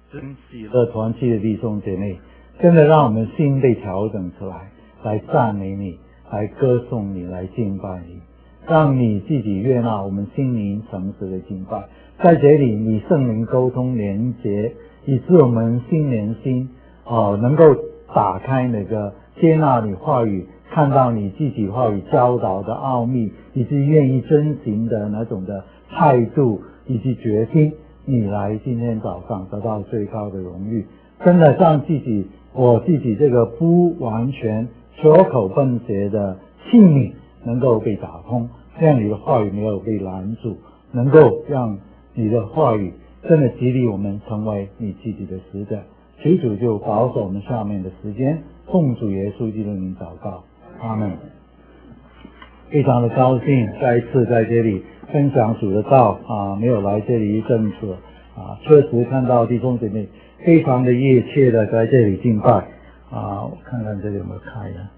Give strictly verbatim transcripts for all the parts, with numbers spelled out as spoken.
真喜乐团契的弟兄姐妹，真的让我们心被调整出来，来赞美你，来歌颂你，来敬拜你，让你自己悦纳我们心灵诚实的敬拜。在这里，你圣灵沟通连结，以致我们心连心，哦，能够打开那个接纳你话语，看到你自己话语教导的奥秘，以及愿意遵行的那种的态度以及决心，你来今天早上得到最高的荣誉。真的让自己我自己这个不完全拙口笨舌的器皿能够被打通，让你的话语没有被拦阻，能够让你的话语真的激励我们成为你自己的使者。求主就保守我们下面的时间，奉主耶稣基督的名祷告，阿们。非常的高兴再一次在这里分享主的道啊，没有来这里一阵子啊，确实看到弟兄姐妹非常的热切的在这里敬拜啊，我看看这里有没有开呢？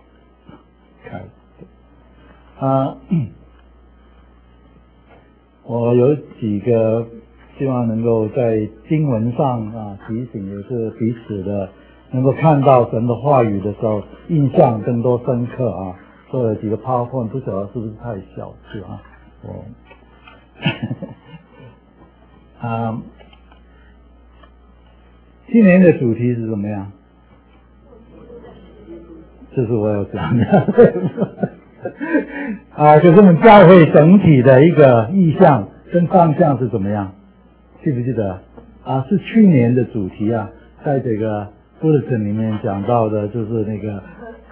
开啊，我有几个希望能够在经文上啊提醒，也是彼此的能够看到神的话语的时候印象更多深刻啊。做了几个 PowerPoint， 不晓得是不是太小是啊？我啊，今年的主题是怎么样？这是我要讲的啊，可是我们教会整体的一个意向跟方向是怎么样？记不记得啊？是去年的主题啊，在这个 bulletin 里面讲到的，就是那个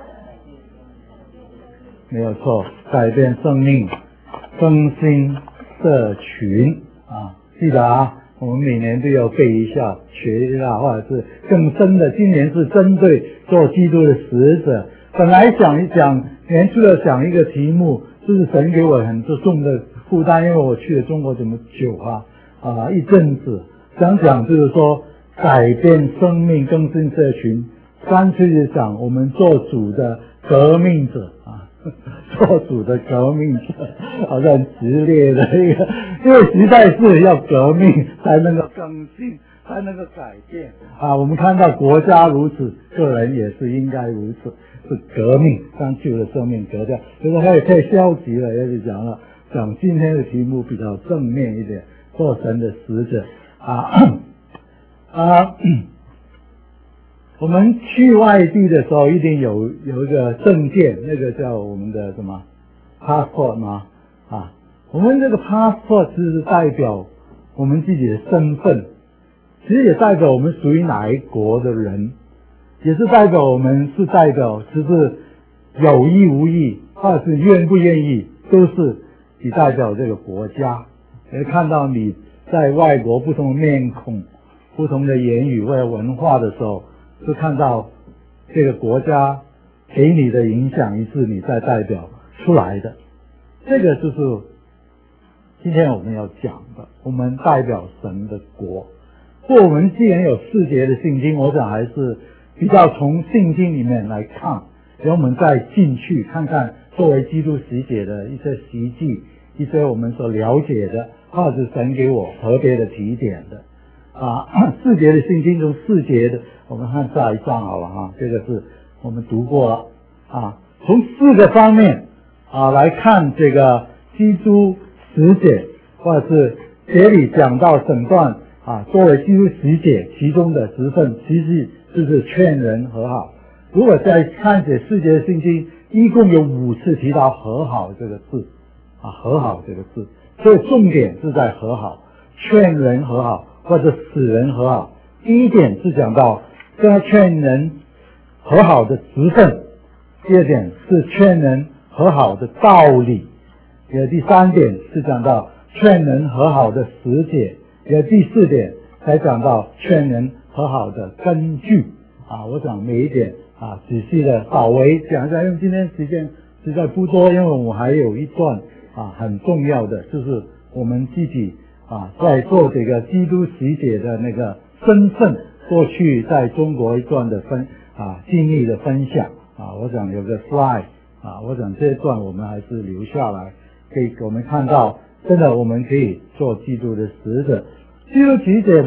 没有错，改变生命，更新社群啊，记得啊，我们每年都要背一下，学一下，或者是更深的。今年是针对做基督的使者，本来想一讲年初的想一个题目，就是神给我很重的负担，因为我去了中国这么久啊啊一阵子，想讲就是说改变生命，更新社群，干脆就讲我们做主的革命者啊。做主的革命者，好像直列的一个，因为时代是要革命才能够更新，才能够改变啊。我们看到国家如此，个人也是应该如此，是革命，将旧的生命革掉。就是他也太消极了，也是讲了，讲今天的题目比较正面一点，做神的使者啊啊。我们去外地的时候，一定有有一个证件，那个叫我们的什么 passport 吗？啊，我们这个 passport 其实是代表我们自己的身份，其实也代表我们属于哪一国的人，也是代表我们是代表，只是有意无意，或者是愿不愿意，都是你代表这个国家。也看到你在外国不同的面孔、不同的言语或者文化的时候，是看到这个国家给你的影响，以致你在代表出来的。这个就是今天我们要讲的，我们代表神的国。不过我们既然有四节的圣经，我想还是比较从圣经里面来看，然后我们再进去看看作为基督使者的一些实际，一些我们所了解的，或者是神给我特别的提点的啊。四节的圣经中四节的，我们看下一章好了哈，这个是我们读过了啊。从四个方面啊来看这个基督使者，或者是这里讲到整段啊，作为基督使者其中的职分，其实就是劝人和好。如果再看这四节圣经，一共有五次提到和好这个字啊，和好这个字，所以重点是在和好，劝人和好或者使人和好。第一点是讲到跟他劝人和好的职分，第二点是劝人和好的道理，也第三点是讲到劝人和好的实践，也第四点才讲到劝人和好的根据啊。我想每一点啊仔细的稍微讲一下，因为今天时间实在不多，因为我还有一段啊很重要的，就是我们自己啊在做这个基督使者的那个身份，过去在中国一段的分啊经历的分享啊，我想有个 slide 啊，我想这一段我们还是留下来，可以我们看到真的我们可以做基督的使者。基督使者的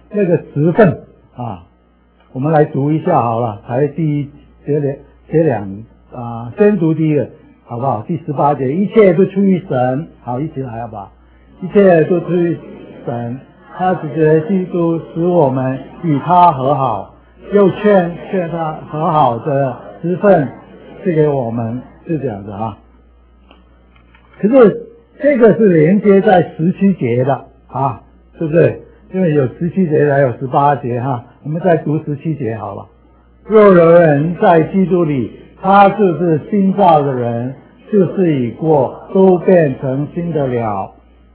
那个职分啊，我们来读一下好了，才第一节两节两啊，先读第一个好不好？第十八节，一切都出于神，好，一起来好不好？一切都出于神，他只觉基督使我们与他和好，又劝劝他和好的职分赐给我们，是这样子啊。可是这个是连接在十七节的啊，对不对？因为有十七节还有十八节哈，我们再读十七节好了。若有人在基督里，他就是新造的人，就是已过都变成新的了。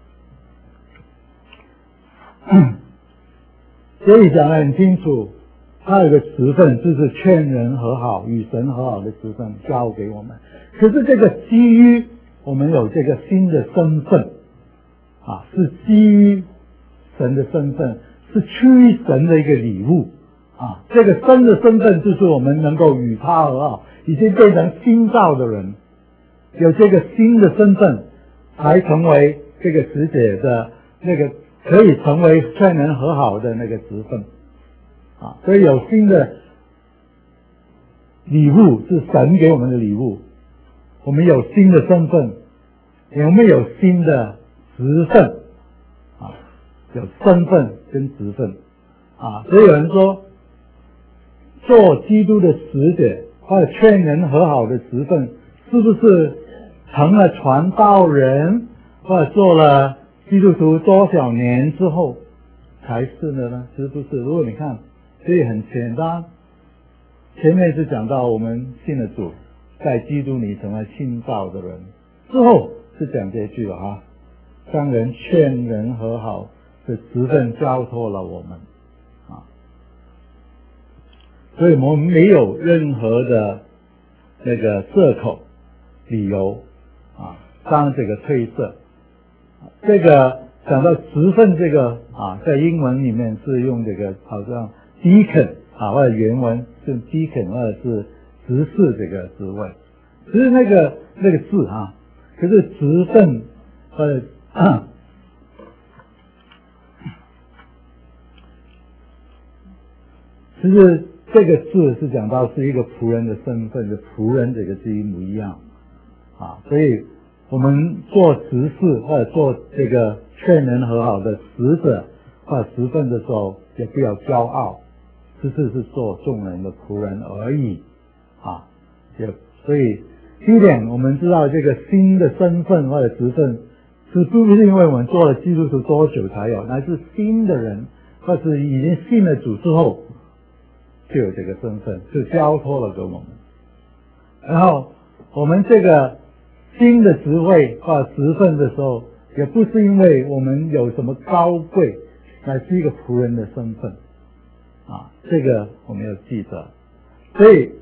所以讲得很清楚，他有个职分，就是劝人和好、与神和好的职分交给我们。可是这个基于我们有这个新的身份啊，是基于神的身份，是出于神的一个礼物啊。这个新的身份就是我们能够与他和好，已经变成新造的人，有这个新的身份，才成为这个使者的那个可以成为劝人和好的那个职分啊。所以有新的礼物，是神给我们的礼物。我们有新的身份，我们有新的职分啊，有身份跟职分啊。所以有人说，做基督的使者或者劝人和好的职分，是不是成了传道人或者做了基督徒多少年之后才是的呢？是不是？如果你看，所以很简单，前面是讲到我们信了主，在基督里成为新造的人，之后是讲这句了啊，当人劝人和好的职分交托了我们啊，所以我们没有任何的那个借口理由啊，当这个推测。这个讲到职分这个啊，在英文里面是用这个好像 deacon 啊，或者原文是 deacon 或者是执事这个职位，只是那个那个字啊，可是职分呃，其实这个字是讲到是一个仆人的身份，的仆人这个字一模一样啊，所以我们做执事或者做这个劝人和好的使者或者职分的时候，也不要骄傲，只是是做众人的仆人而已啊。也所以第一点，我们知道这个新的身份或者职分，是不是因为我们做了基督徒多久才有，乃是新的人或是已经信了主之后就有这个身份，是交托了给我们。然后我们这个新的职位或职分的时候，也不是因为我们有什么高贵，乃是一个仆人的身份啊，这个我们要记得。所以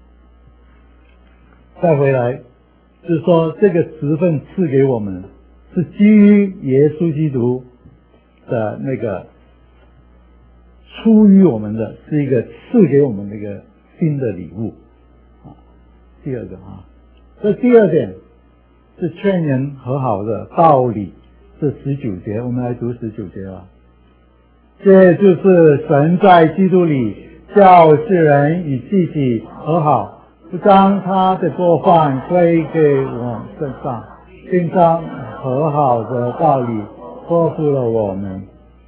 再回来就是说，这个职分赐给我们是基于耶稣基督的那个出于我们的，是一个赐给我们的一个新的礼物啊。第二个啊，这第二点是劝人和好的道理，是十九节，我们来读十九节啊。这就是神在基督里叫世人与自己和好，不将他的过犯归给我们身上，并将和好的道理托付了我们。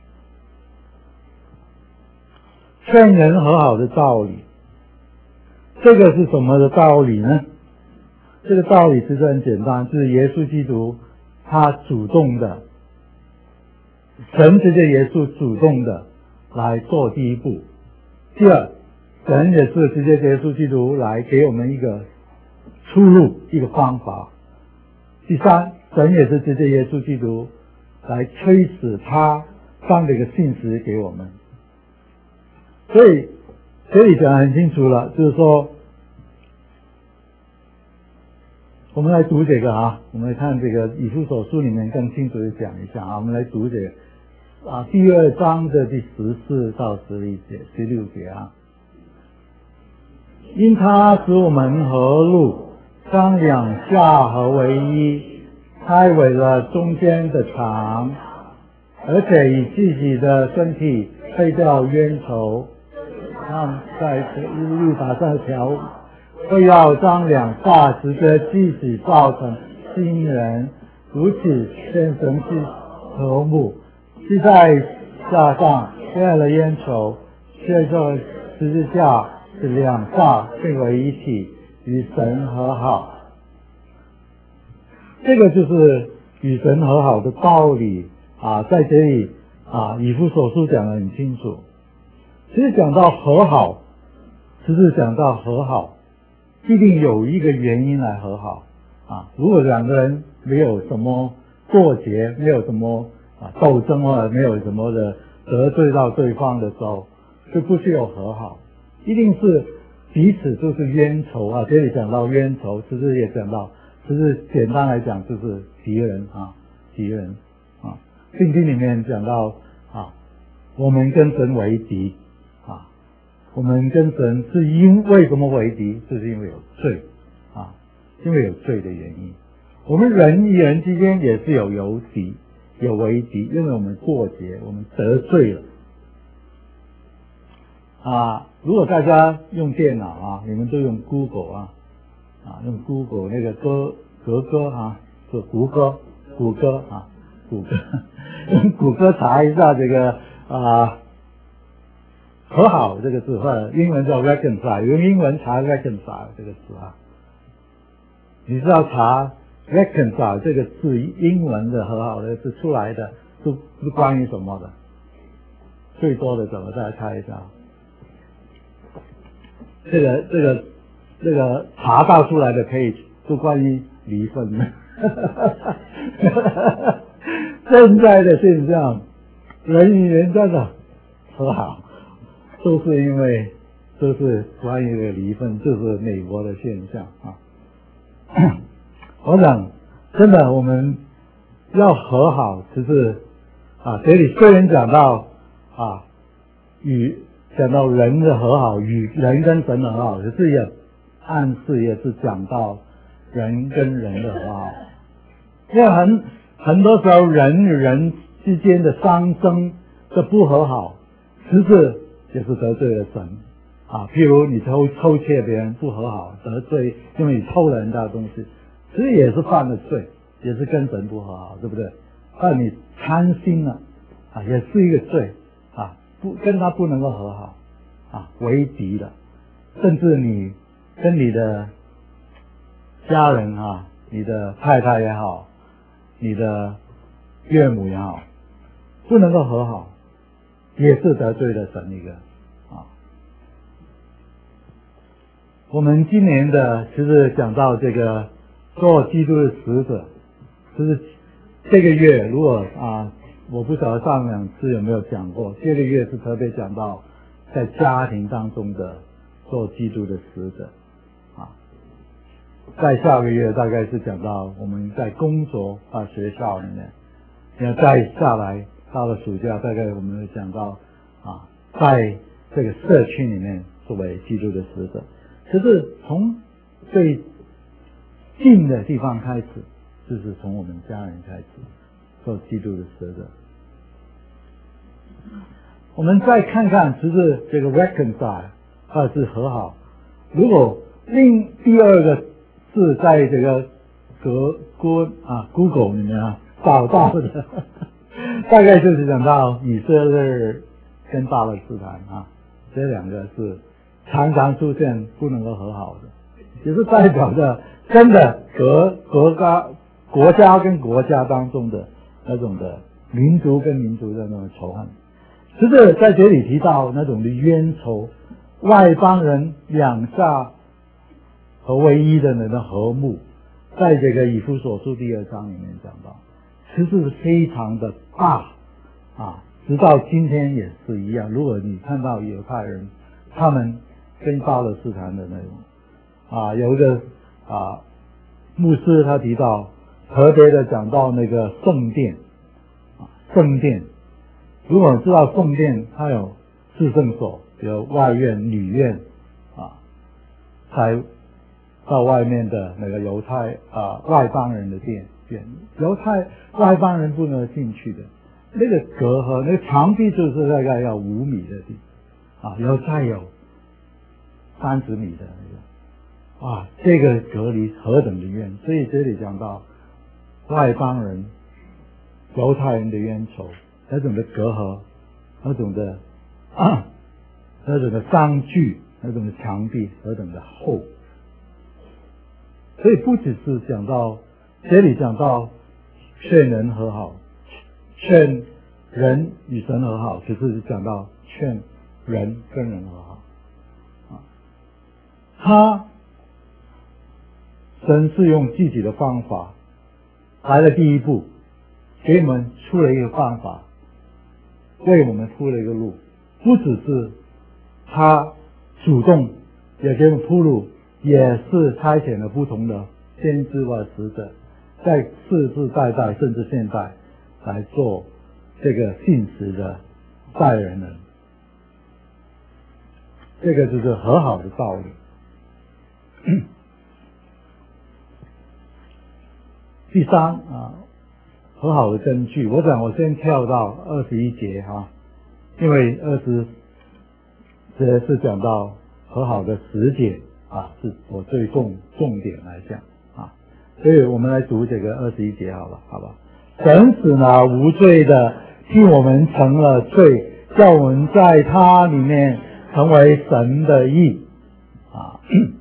劝人和好的道理，这个是什么的道理呢？这个道理其实很简单，就是耶稣基督他主动的，神直接耶稣主动的来做第一步。第二，神也是直接耶稣基督来给我们一个出路，一个方法。第三，神也是直接耶稣基督来催使他将这个信实给我们。所以这里讲得很清楚了，就是说我们来读这个啊，我们来看这个以弗所书里面更清楚的讲一下啊，我们来读这个啊第二章的第十四到十六节十六节啊。因他使我们和睦，将两下合为一，拆毁了中间的墙， 而且以自己的身体废掉冤仇，让在律法上条会要将两大值得自己造成新人，如此先神是和睦，是在下上废了冤仇，借着十字架使两大并为一体，与神和好。这个就是与神和好的道理啊，在这里啊，以弗所书讲得很清楚。其实讲到和好，只是讲到和好，必定有一个原因来和好啊。如果两个人没有什么过节，没有什么啊斗争或者没有什么的得罪到对方的时候，就不需要和好，一定是彼此都是冤仇啊。这里讲到冤仇，其实也讲到，其实简单来讲就是敌人啊，敌人啊。圣经里面讲到啊，我们跟神为敌啊，我们跟神是因为什么为敌？就是因为有罪啊，因为有罪的原因。我们人与人之间也是有有敌，有为敌，因为我们过节，我们得罪了啊。如果大家用电脑啊，你们都用 Google 啊，啊，用 Google 那个歌格歌啊，是谷歌，谷歌啊，谷歌，用谷歌查一下这个啊，和好这个字，或者英文叫 reconcile， 用英文查 reconcile 这个字啊，你知道查 reconcile 这个字英文的和好的字出来的是是关于什么的？最多的怎么再猜一下？这个这个这个查到出来的 page 是关于离婚的。现在的现象，人与人真的和好，都是因为都是关于这个离婚，这是美国的现象啊。我想，真的我们要和好，其实啊，这里虽然讲到啊与讲到人的和好，与人跟神的和好，可是也暗示也是讲到人跟人的和好。因为很很多时候人与人之间的相争的不和好，其实也是得罪了神啊。譬如你偷偷窃别人不和好，得罪，因为你偷了人家的东西，其实也是犯了罪，也是跟神不和好，对不对？但你贪心了啊，也是一个罪啊，不跟他不能够和好啊，为敌的。甚至你跟你的家人啊，你的太太也好，你的岳母也好，不能够和好，也是得罪了神一个啊。我们今年的其实讲到这个做基督的使者，就是这个月如果啊，我不晓得上两次有没有讲过，这个月是特别讲到在家庭当中的做基督的使者啊。在下个月大概是讲到我们在工作啊学校里面，那再下来到了暑假，大概我们会讲到啊，在这个社区里面作为基督的使者。可是从最近的地方开始，就是从我们家人开始做基督的使者。我们再看看，其实这个 reconcile 或者是和好，如果另第二个是在这个格锅啊 Google 里面啊找到的，大概就是讲到以色列跟巴勒斯坦啊，这两个是常常出现不能够和好的，也是代表着真的国国家国家跟国家当中的那种的民族跟民族的那种仇恨。其实在这里提到那种的冤仇，外邦人两下和唯一的那个和睦，在这个以弗所书第二章里面讲到，其实是非常的大啊，直到今天也是一样。如果你看到犹太人他们跟巴勒斯坦的那种啊，有一个啊牧师他提到特别的讲到那个圣殿啊，圣殿。如果你知道圣殿它有至圣所，有外院、里院啊，才到外面的那个犹太啊外邦人的殿院，犹太外邦人不能进去的。 那个隔阂，那个墙壁就是大概要五米的地啊，然后再有三十米的那个啊，这个隔离何等的远！所以这里讲到外邦人、犹太人的冤仇，那种的隔阂，那种的啊，那种的障距，那种的墙壁何等的厚。所以不只是讲到这里讲到劝人和好，劝人与神和好，只是讲到劝人跟人和好啊。他神是用自己的方法来了第一步，给我们出了一个办法，为我们铺了一个路。不只是他主动也给我们铺路，也是差遣了不同的先知或使者，在世世代代甚至现在来做这个信实的代言人。这个就是和好的道理。第三啊，和好的根据，我想我先跳到二十一节哈，因为二十节是讲到和好的时节啊，是我最重重点来讲啊，所以我们来读这个二十一节好了，好吧？神使那无罪的替我们成了罪，叫我们在他里面成为神的义啊。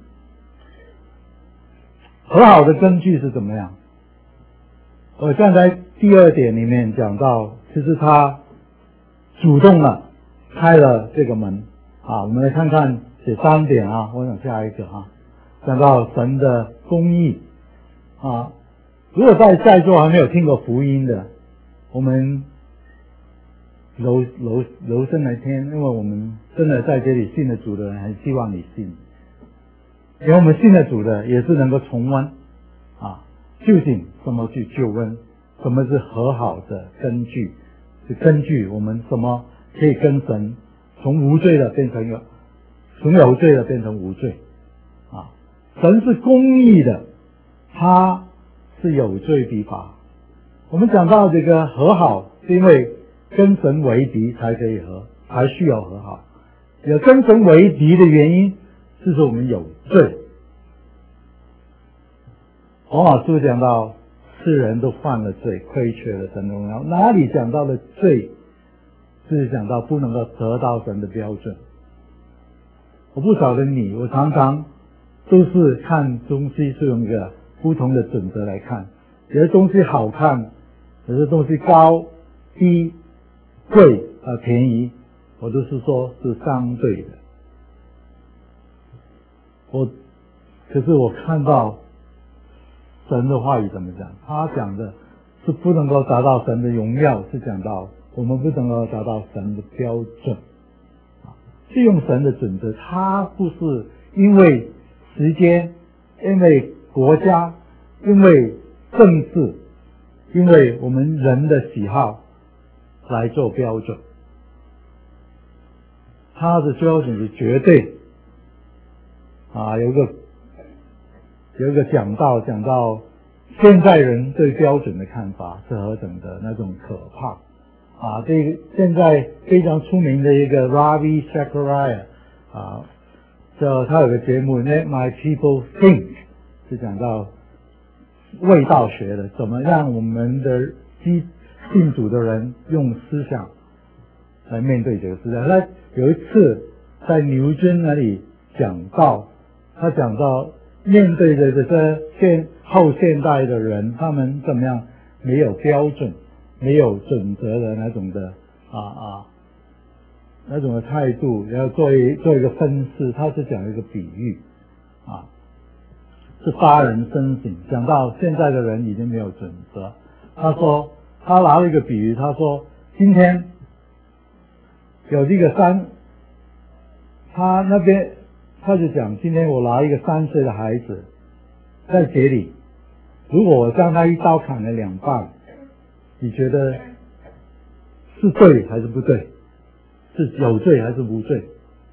和好的根据是怎么样？我刚才第二点里面讲到，其实他主动了开了这个门啊。我们来看看这三点啊，我想下一个啊，讲到神的公义啊。如果在在座还没有听过福音的，我们留留留声来听，因为我们真的在这里信了主的人，很希望你信。因为我们信了主的，也是能够重温啊，究竟什么去救恩，什么是和好的根据，是根据我们什么可以跟神从无罪的变成有，从有罪的变成无罪啊。神是公义的，他是有罪必罚。我们讲到这个和好，是因为跟神为敌才可以和，才需要和好。有跟神为敌的原因，是说我们有罪。罗马书讲到世人都犯了罪，亏缺了神的荣耀。哪里讲到了罪，是讲到不能够得到神的标准。我不晓得你，我常常都是看东西是用一个不同的准则来看，有的东西好看，有的东西高低贵啊便宜，我都是说是相对的。我可是我看到神的话语怎么讲？他讲的是不能够达到神的荣耀，是讲到我们不能够达到神的标准，是用神的准则。他不是因为时间，因为国家，因为政治，因为我们人的喜好来做标准。他的标准是绝对啊，有一个有一个讲到讲到现在人对标准的看法是何等的那种可怕啊！这个现在非常出名的一个 Ravi Zacharias 啊，这他有个节目 Let My People Think， 是讲到味道学的，怎么让我们的基信主的人用思想来面对这个时代。他有一次在牛津那里讲到，他讲到面对着这些现后现代的人，他们怎么样没有标准、没有准则的那种的啊啊那种的态度，然后做一做一个分析。他是讲一个比喻啊，是发人深省。讲到现在的人已经没有准则，他说他拿了一个比喻，他说今天有这个三，他那边他就讲，今天我拿一个三岁的孩子在街里，如果我将他一刀砍了两半，你觉得是对还是不对？是有罪还是无罪？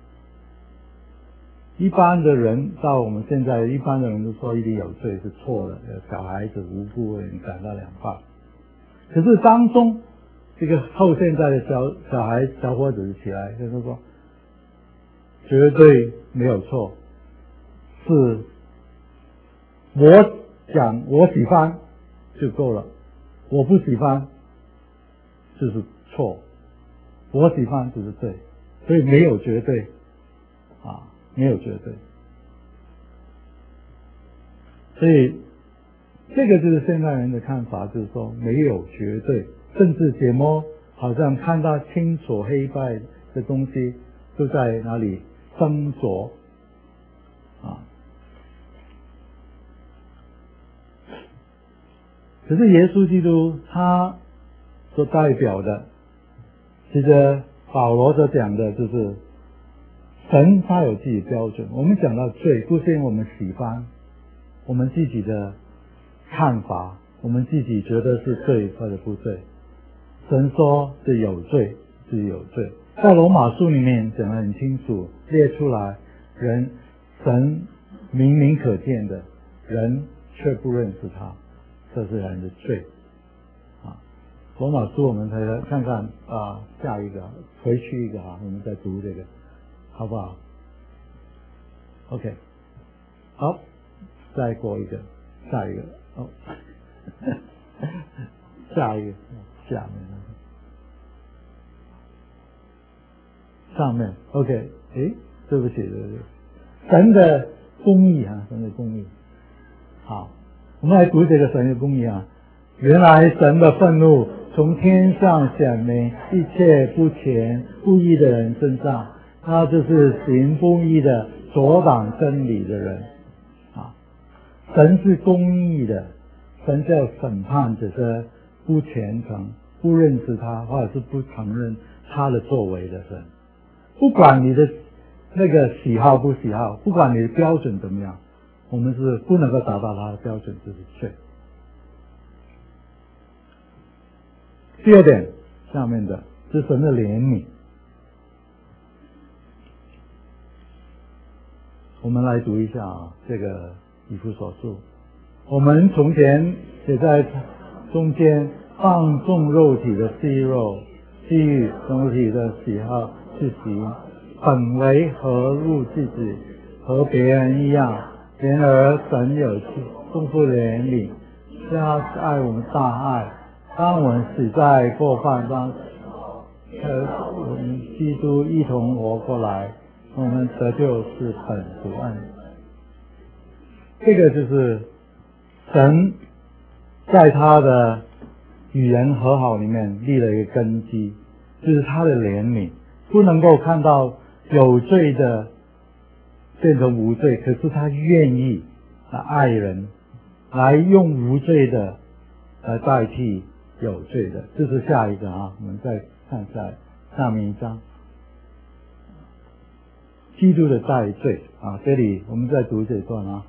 一般的人到我们现在，一般的人都说一定有罪，是错的。小孩子无辜，你砍到两半。可是当中这个后现代的小小孩小伙子起来就是说，绝对没有错，是我讲我喜欢就够了，我不喜欢就是错，我喜欢就是对，所以没有绝对啊，没有绝对。所以这个就是现代人的看法，就是说没有绝对，甚至解摸好像看到清楚黑白的东西都在哪里斟酌啊。可是耶稣基督他所代表的，其实保罗所讲的就是神他有自己的标准。我们讲到罪，不是因为我们喜欢我们自己的看法，我们自己觉得是对或者不对。神说是有罪，是有罪。在罗马书里面讲得很清楚，列出来人神明明可见的，人却不认识他，这是人的罪啊。罗马书我们再来看看啊，下一个回去一个啊，我们再读这个好不好 ？OK， 好，再过一个，下一个哦，下一个下面上面 OK， 诶，对不起对不起，神的公义啊，神的公义。好，我们来读这个神的公义啊。原来神的愤怒从天上显明一切不虔不义的人身上，他就是行不义的，阻挡真理的人啊。神是公义的，神就要审判这些不虔诚、不认识他或者是不承认他的作为的人。不管你的那个喜好不喜好，不管你的标准怎么样，我们是不能够达到他的标准，就是罪。第二点，下面的是神的怜悯。我们来读一下啊，这个以弗所书。我们从前也在中间放纵肉体的肌肉，基于肉体的喜好去行，本为合入自己，和别人一样。然而神有丰富的怜悯，是他爱我们大爱。当我们死在过犯当时，和我们基督一同活过来，我们得救是本主恩。这个就是神在他的与人和好里面立了一个根基，就是他的怜悯，不能够看到有罪的变成无罪，可是他愿意来爱人，来用无罪的来代替有罪的。这是下一个啊，我们再看下下面一章，基督的代罪啊，这里我们再读这一段啊。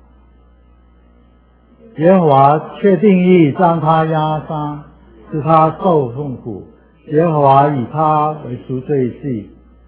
耶和华却定义将他压伤，使他受痛苦。耶和华以他为赎罪祭。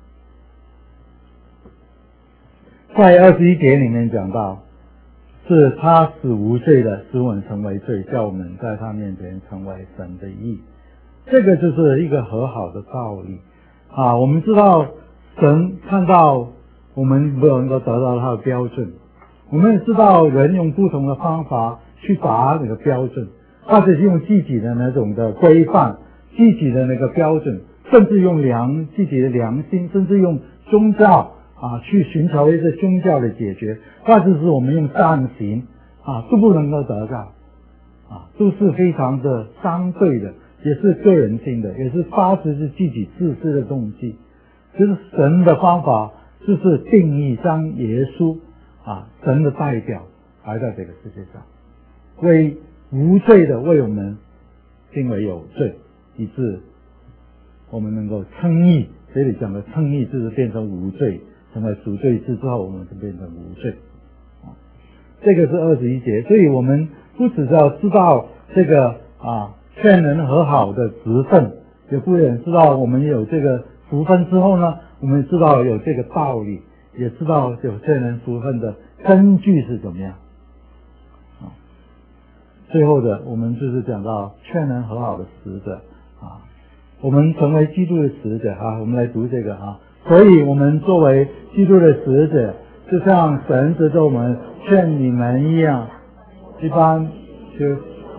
在二十一节里面讲到，是他使无罪的使我们成为罪，叫我们在他面前成为神的义。这个就是一个和好的道理啊。我们知道神看到我们没有能够得到他的标准，我们也知道人用不同的方法去达那个标准，或者是用自己的那种的规范，自己的那个标准，甚至用良自己的良心，甚至用宗教啊去寻求一些宗教的解决，或者是我们用善行啊都不能够得到啊，都是非常的相对的，也是个人性的，也是发自是自己自私的动机。就是神的方法就是定义将耶稣啊神的代表来到这个世界上，为无罪的为我们定为有罪，以致我们能够称义。这里讲的称义就是变成无罪，成为赎罪之之后我们就变成无罪啊。这个是二十一节，所以我们不只要知道这个啊劝人和好的职分，也不能知道我们有这个福分之后呢，我们知道有这个道理，也知道有劝人福分的根据是怎么样啊。最后的我们就是讲到劝人和好的使者啊， 我们成为基督的使者啊，我们来读这个啊。所以我们作为基督的使者，就像神指着我们劝你们一样，一般就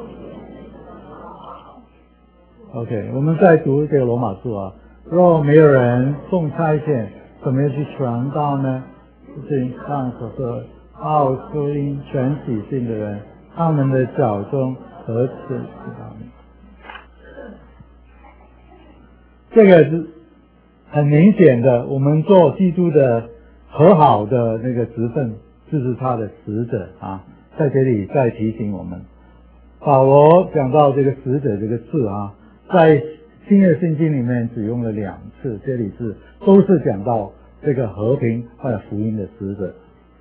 OK， 我们再读这个罗马书啊。若没有人送差遣，怎么样去传道呢？就是上所说，报福音全体性的人，他们的脚中何止是他们？这个是很明显的，我们做基督的和好的那个职分，就是他的使者啊，在这里再提醒我们。保罗讲到这个使者这个字啊，在新约圣经里面只用了两次，这里是都是讲到这个和平或者福音的使者。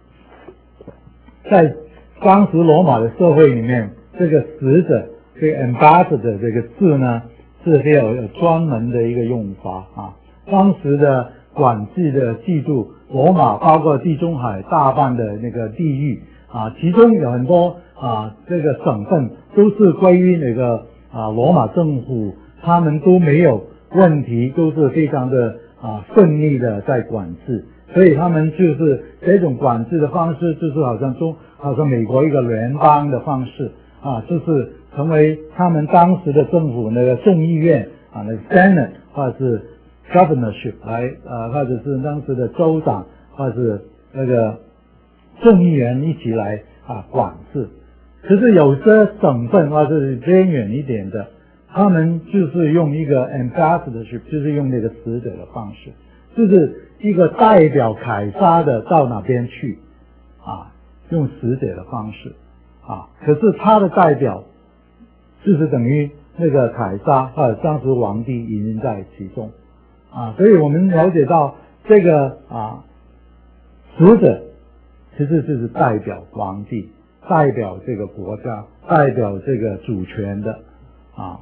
在当时罗马的社会里面，这个使者这个 ambassador 这个字呢，是非常有专门的一个用法啊。当时的管制的记住罗马，包括地中海大半的那个地域啊，其中有很多啊这个省份都是归于那个啊罗马政府，他们都没有问题，都是非常的啊顺利的在管制，所以他们就是这种管制的方式，就是好像中好像美国一个联邦的方式啊，就是成为他们当时的政府那个众议院啊，那个 Senate 或者是 Governorship 来呃，或者是当时的州长或者是那个众议员一起来啊管制。可是有些省份或者是偏远一点的，他们就是用一个 ambassadorship， 就是用那个使者的方式，就是一个代表凯撒的到哪边去啊，用使者的方式啊。可是他的代表就是等于那个凯撒或者当时皇帝已经在其中啊，所以我们了解到这个啊使者其实就是代表皇帝，代表这个国家，代表这个主权的啊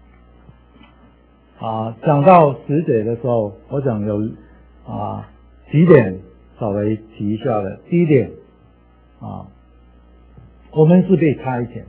啊。讲到使者的时候，我想有啊几点稍微提一下的。第一点啊，我们是被差遣的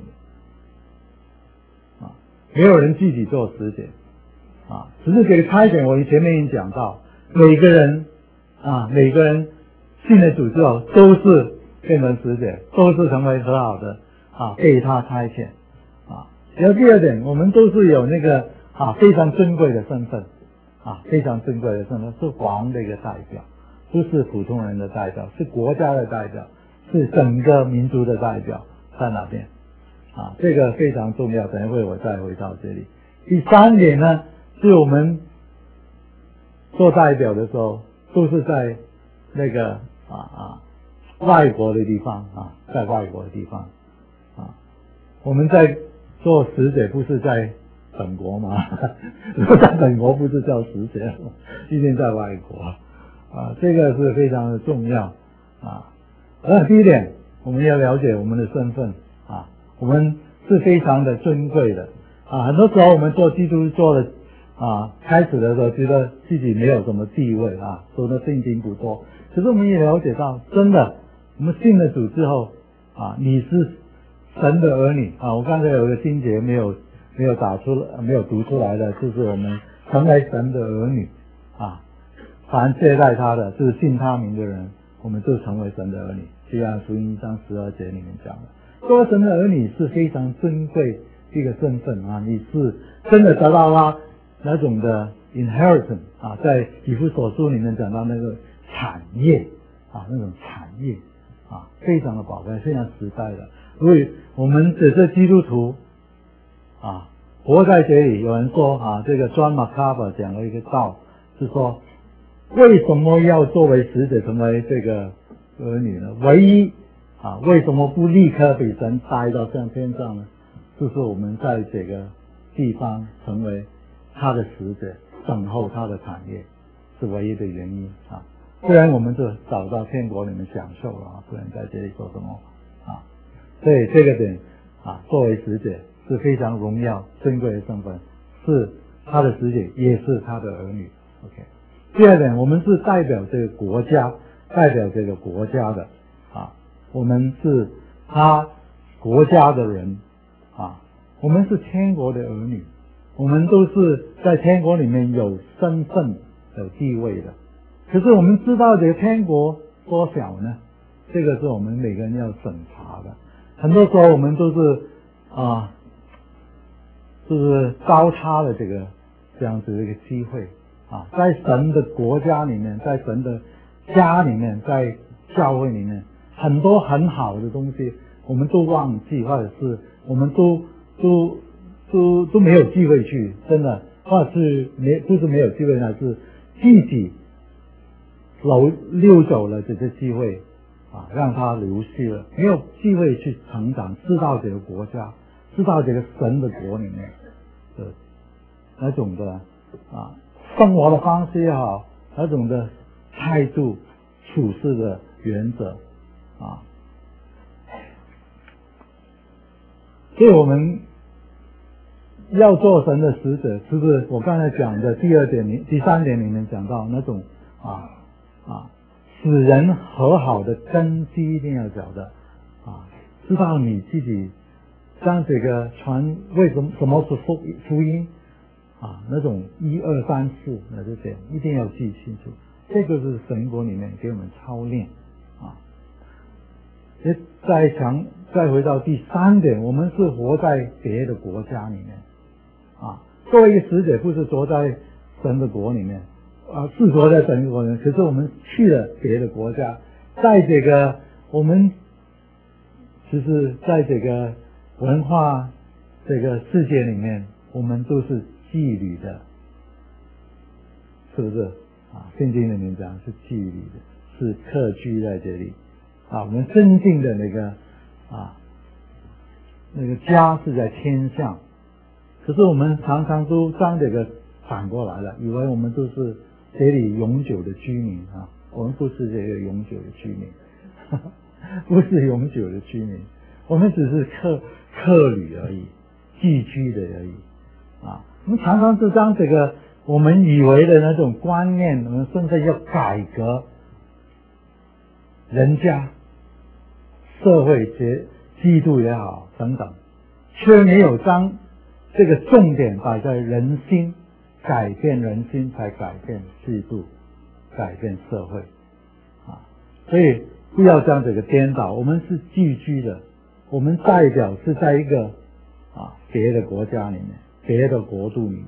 啊，没有人自己做使者啊，只是给差遣。我前面已经讲到，每个人啊，每个人信了主之后都是变成使者，都是成为和好的啊，被他差遣啊。然后第二点，我们都是有那个啊非常尊贵的身份啊，非常尊贵的身份，是王的一个代表，不是普通人的代表，是国家的代表，是整个民族的代表，在哪边啊？这个非常重要，等一会我再回到这里。第三点呢，是我们做代表的时候，都是在那个啊啊外国的地方啊，在外国的地方啊，我们在做使者不是在本国吗？如果在本国不是叫使者，一定在外国啊，这个是非常的重要啊。那第一点，我们要了解我们的身份啊，我们是非常的尊贵的啊。很多时候我们做基督做的啊，开始的时候觉得自己没有什么地位啊，说的圣经不多。可是我们也了解到，真的，我们信了主之后啊，你是神的儿女啊。我刚才有一个经节没有没有打出来，没有读出来的，就是我们成为神的儿女啊。凡接待他的，就是信他名的人，我们就成为神的儿女。就像福音一章十二节里面讲的，做神的儿女是非常珍贵一个身份啊，你是真的得到他那种的 inheritance 啊，在以弗所书里面讲到那个产业啊，那种产业啊，非常的宝贵，非常实在的。所以我们只是基督徒啊，活在这里。有人说啊，这个 John MacArthur 讲了一个道，是说为什么要作为使者成为这个儿女呢？唯一啊，为什么不立刻被神带到像天上呢？就是我们在这个地方成为他的使者，等候他的产业，是唯一的原因啊。不然我们就找到天国里面享受了啊，不然在这里做什么啊？所以这个点啊，作为使者是非常荣耀珍贵的身份，是他的使者，也是他的儿女。OK。第二点，我们是代表这个国家，代表这个国家的啊，我们是他国家的人啊，我们是天国的儿女我们都是在天国里面有身份、有地位的。可是我们知道这个天国多小呢？这个是我们每个人要审查的。很多时候我们都是啊，就是糟蹋了这个这样子的一个机会啊，在神的国家里面，在神的家里面，在教会里面，很多很好的东西我们都忘记，或者是我们都都都都没有机会去，真的，或者是没不是没有机会，而是自己溜溜走了这个机会啊，让他流失了，没有机会去成长，知道这个国家，知道这个神的国里面的那种的啊生活的方式也好，那种的态度处事的原则啊，所以我们要做神的使者，是不是我刚才讲的第二点里第三点里面讲到那种啊啊使人和好的根基一定要晓得啊，知道你自己将这个传为什么什么是福福音啊，那种一二三四那这些一定要记清楚，这个是神国里面给我们操练啊。再强再回到第三点，我们是活在别的国家里面啊，作为一个使者不是活在神的国里面啊，是活在神的国里面，可是我们去了别的国家，在这个我们其实在这个文化这个世界里面，我们都是妓女的，是不是啊？圣经里面讲是妓女的，是客居在这里啊。我们真正的那个啊那个家是在天上，可是我们常常都将这个反过来了，以为我们都是这里永久的居民啊。我们不是这个永久的居民，呵呵不是永久的居民，我们只是客客旅而已，寄居的而已啊。我们常常是将这个我们以为的那种观念，我们甚至要改革人家社会节制度也好等等，却没有将这个重点摆在人心，改变人心才改变制度，改变社会啊。所以不要将这个颠倒，我们是寄居的，我们代表是在一个啊别的国家里面，别的国度里面。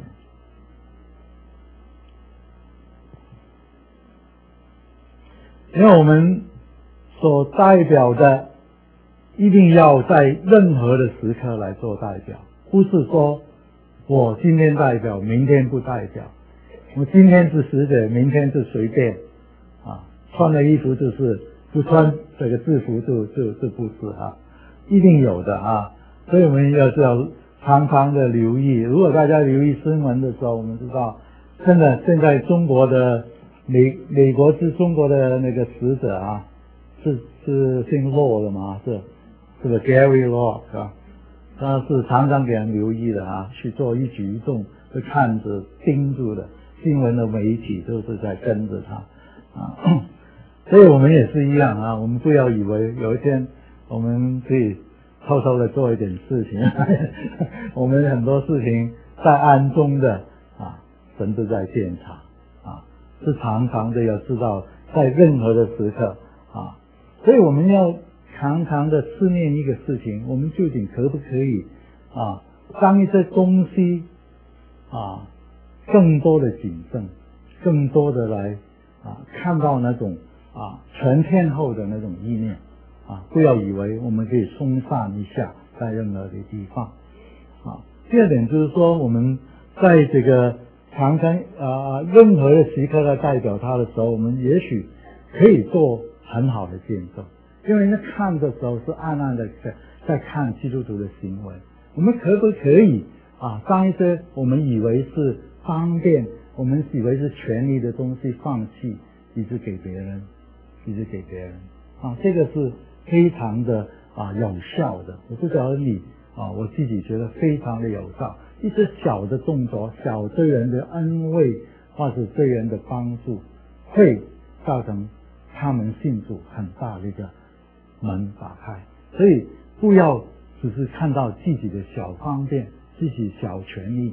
因为我们所代表的一定要在任何的时刻来做代表，不是说我今天代表明天不代表，我今天是使者明天是随便啊，穿了衣服就是不穿这个制服就就就不是啊，一定有的啊。所以我们要是要常常的留意，如果大家留意新闻的时候，我们知道真的现在中国的美美国是中国的那个使者啊，是是姓骆的吗？是是个 Gary Law 是吧？他是常常给人留意的啊，去做一举一动会看着盯住的，新闻的媒体都是在跟着他啊。所以我们也是一样啊，我们不要以为有一天我们可以偷偷的做一点事情，我们很多事情在暗中的啊，神都在监察啊，是常常的要知道在任何的时刻啊，所以我们要常常的思念一个事情，我们究竟可不可以啊，将一些东西啊，更多的谨慎，更多的来啊，看到那种啊全天候的那种意念啊，不要以为我们可以松散一下在任何的地方啊。第二点就是说，我们在这个常常啊任何的时刻来代表他的时候，我们也许可以做很好的见证。因为人家看的时候是暗暗的在在看基督徒的行为，我们可不可以啊，将一些我们以为是方便，我们以为是权利的东西放弃，一直给别人，一直给别人啊，这个是非常的啊有效的。我不晓得你啊，我自己觉得非常的有效。一些小的动作，小对人的安慰，或是对人的帮助，会造成他们信主很大的一个门打开。所以不要只是看到自己的小方便，自己小权利，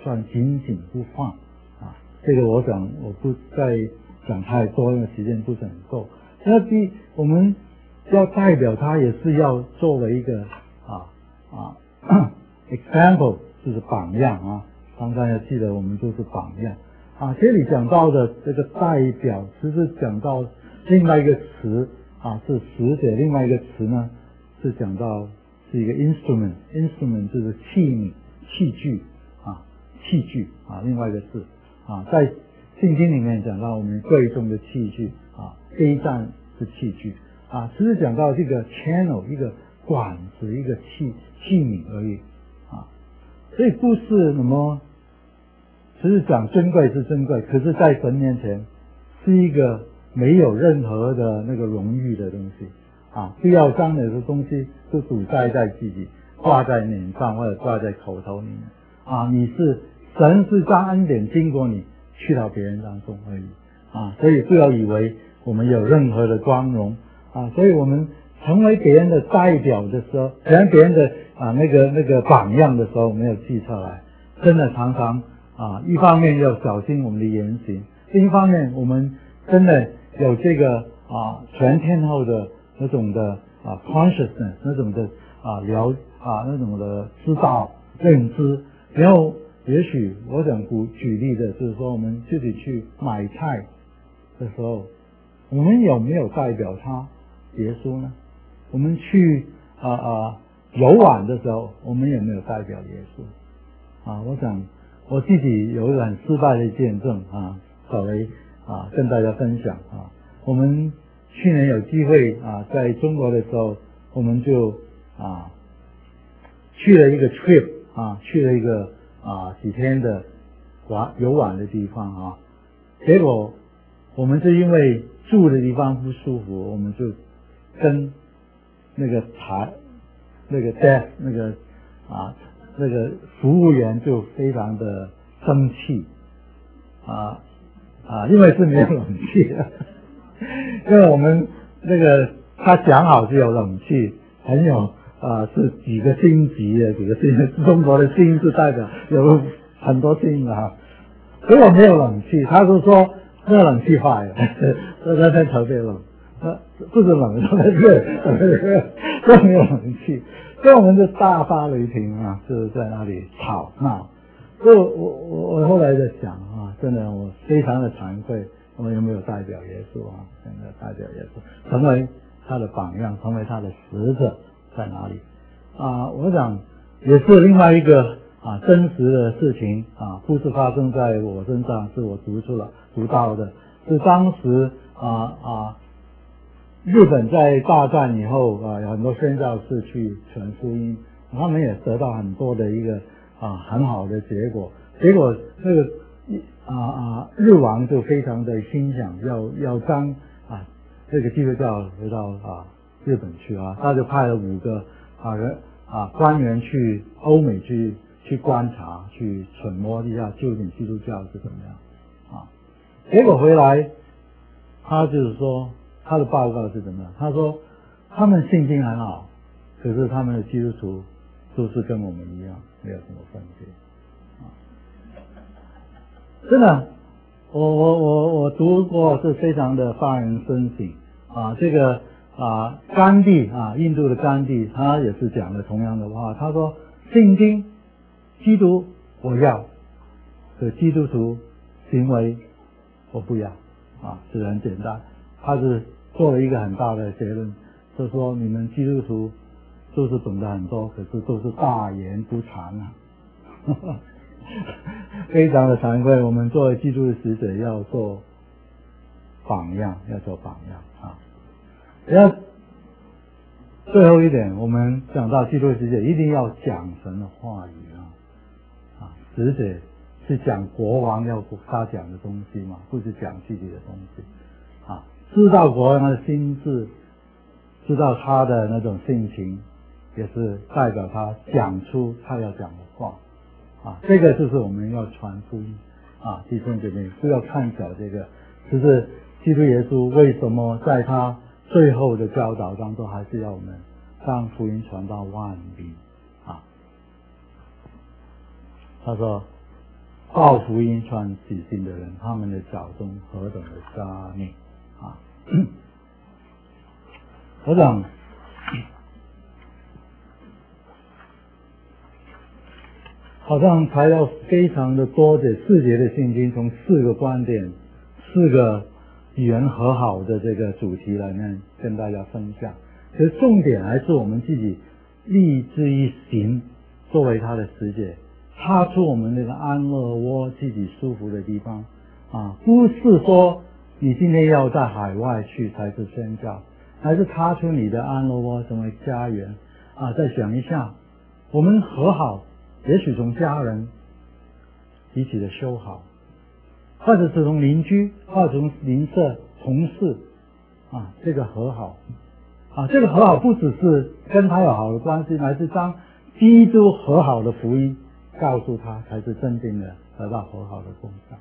算紧紧不放啊。这个我想我不再讲太多，因为时间不是很够。那第我们要代表他，也是要作为一个啊啊 example， 就是榜样啊。常常要记得，我们就是榜样啊。这里讲到的这个代表，其实讲到另外一个词啊，是使者；另外一个词呢，是讲到是一个 instrument，instrument 就是器皿、器具啊，器具啊。另外一个字啊，在圣经里面讲到我们贵重的器具啊，A站是器具啊，只是讲到这个 channel 一个管子一个器器皿而已啊，所以不是什么，只是讲珍贵是珍贵，可是在神面前是一个没有任何的那个荣誉的东西啊，不要将你的东西都堵塞在自己，挂在脸上或者挂在口头里面啊，你是神是将恩典经过你去到别人当中而已啊，所以不要以为我们有任何的光荣啊，所以我们成为别人的代表的时候，成为别人的啊那个那个榜样的时候，没有记下来，真的常常啊，一方面要小心我们的言行，另一方面我们真的有这个啊全天候的那种的啊 consciousness 那种的啊了啊那种的知道认知，然后也许我想举举例的就是说，我们自己去买菜的时候，我们有没有代表他耶稣呢？我们去啊啊游玩的时候，我们有没有代表耶稣？啊，我想我自己有一个很失败的见证啊，稍微啊跟大家分享啊。我们去年有机会啊，在中国的时候，我们就啊去了一个 trip 啊，去了一个啊几天的玩游玩的地方啊，结果我们是因为住的地方不舒服，我们就跟那个台那个 desk 那个啊那个服务员就非常的生气啊啊，因为是没有冷气的，因为我们那个他讲好是有冷气，很有啊是几个星级的几个星，中国的星是代表有很多星的哈，结果没有冷气，他就说那冷气坏了，那天特别冷。呃，不是冷，特别热，特别热，都没有冷气，所以我们就大发雷霆啊，就是在那里吵闹。所以我我我后来在想啊，真的我非常的惭愧，我们有没有代表耶稣啊？真的代表耶稣，成为他的榜样，成为他的使者在哪里啊？我想也是另外一个啊真实的事情啊，不是发生在我身上，是我读出了读到的，是当时啊啊。日本在大战以后啊，有很多宣教士去传福音，他们也得到很多的一个啊很好的结果。结果那个啊啊日王就非常的心想要要将啊这个基督教回到啊日本去啊，他就派了五个啊人啊官员去欧美去去观察，去揣摩一下究竟基督教是怎么样啊。结果回来，他就是说。他的报告是怎么样？他说他们信心很好，可是他们的基督徒都是跟我们一样，没有什么分别。啊，真的，我我我我读过是非常的发人深省啊。这个啊，甘地啊，印度的甘地，他也是讲了同样的话。他说，信经、基督我要，可基督徒行为我不要啊，这个很简单。他是做了一个很大的结论，就说你们基督徒都是懂得很多，可是都是大言不惭啊，非常的惭愧。我们作为基督的使者要做榜样，要做榜样啊。然后最后一点，我们讲到基督的使者一定要讲神的话语啊，啊，使者是讲国王要他讲的东西嘛，不是讲自己的东西啊。知道国王的心智，知道他的那种性情，也是代表他讲出他要讲的话啊。这个就是我们要传福音啊，弟兄姐妹不要看小这个，就是基督耶稣为什么在他最后的教导当中，还是要我们让福音传到万民啊。他说报福音传喜信的人，他们的脚中何等的佳美啊！我想，好像材料非常的多的四节的圣经，从四个观点、四个与人和好的这个主题来面跟大家分享。其实重点还是我们自己立志一行，作为他的使者，踏出我们那个安乐窝，自己舒服的地方啊，不是说你今天要在海外去才是宣教，还是踏出你的安乐窝成为家园啊。再想一下，我们和好，也许从家人彼此的修好，或者是从邻居，或者从邻舍、同事啊，这个和好啊，这个和好不只是跟他有好的关系，乃是将基督和好的福音告诉他，才是真正的得到和好的功效。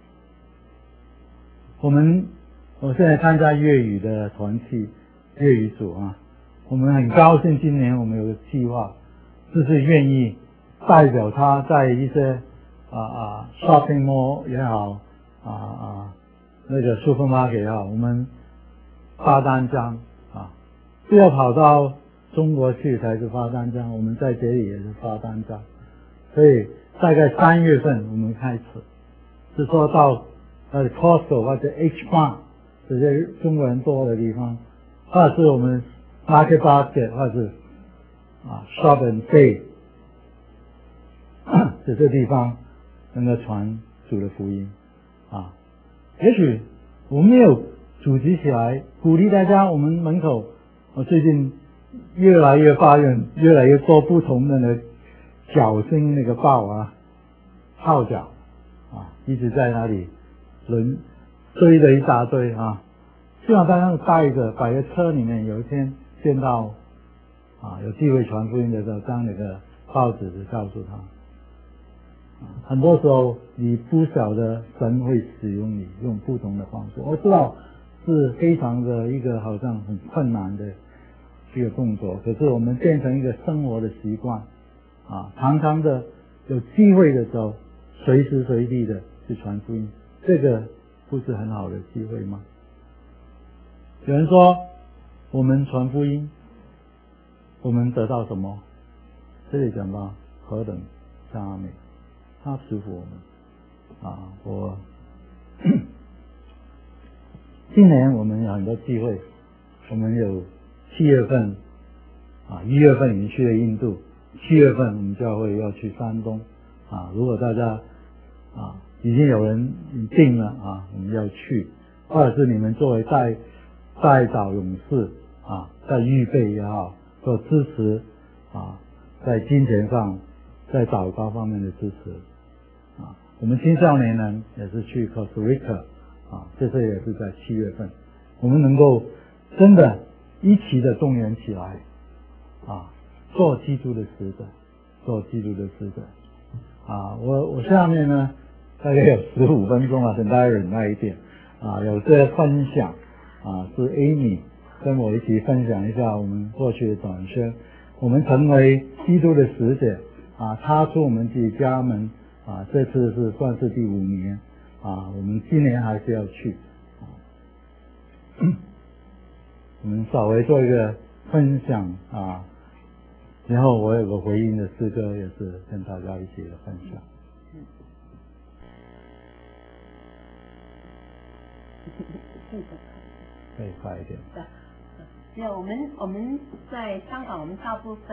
我们我现在参加粤语的团契，粤语组啊，我们很高兴今年我们有个计划，就是愿意代表他在一些啊啊 shopping mall 也好啊啊那个 supermarket 也好，我们发单张啊，不要跑到中国去才是发单张，我们在这里也是发单张。所以大概三月份我们开始，是说到呃 Costco 或者 H Mart 这些中国人多的地方，或者是我们 Market Basket 或者是啊 Shop and Save 这些地方能够传主的福音啊。也许我们没有组织起来鼓励大家，我们门口我最近越来越发现越来越多不同的呢脚星那个报啊，号角啊，一直在那里轮堆了一大堆啊，希望大家带着摆在车里面，有一天见到啊有机会传福音的时候，将那个报纸就告诉他。很多时候你不晓得神会使用你，用不同的方式。我知道是非常的一个好像很困难的一个动作，可是我们变成一个生活的习惯啊，常常的有机会的时候，随时随地的去传福音，这个不是很好的机会吗？有人说我们传福音，我们得到什么？这里讲到何等佳美，他祝福我们啊！我今年我们有很多机会，我们有七月份啊，一月份已经去了印度，七月份我们教会要去山东啊。如果大家啊已经有人定了啊，我们要去，或者是你们作为代代祷勇士啊，在预备也好，做支持啊，在金钱上，在祷告方面的支持啊。我们青少年人也是去 Costa Rica 啊，这次也是在七月份，我们能够真的一起的动员起来啊，做基督的使者，做基督的使者啊。我我下面呢大概有十五分钟了，请大家忍耐一点啊。有这分享啊，是 Amy 跟我一起分享一下我们过去的短宣，我们成为基督的使者啊，踏出我们自己家门啊，这次是算是第五年啊，我们今年还是要去啊。我们稍微做一个分享啊，然后我有个回应的诗歌也是跟大家一起的分享。可以快一点。 对，我们我们在香港，我们大部分。